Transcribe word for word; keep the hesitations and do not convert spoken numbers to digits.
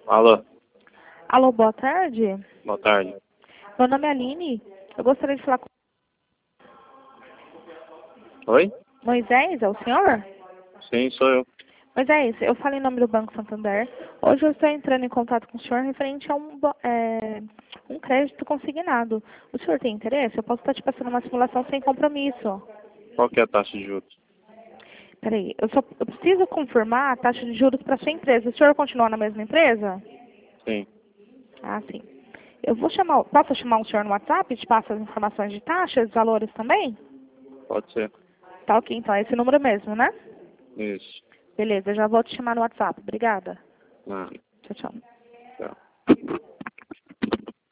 Alô, Alô, boa tarde. boa tarde. Meu nome é Aline. Eu gostaria de falar com Oi? Moisés, é o senhor? Sim, sou eu. Moisés, eu falo em nome do Banco Santander. Hoje eu estou entrando em contato com o senhor referente a um, bo- é, um crédito consignado. O senhor tem interesse? Eu posso estar te passando uma simulação sem compromisso. Qual que é a taxa de juros? Peraí, eu só eu preciso confirmar a taxa de juros para sua empresa. O senhor continua na mesma empresa? Sim, Ah, sim. Eu vou chamar, posso chamar o senhor no WhatsApp e te passo as informações de taxas, valores também? pode ser. Tá ok, então é esse número mesmo, né? Isso. Beleza, eu já vou te chamar no WhatsApp. Obrigada. Ah, Tchau, tchau. tchau.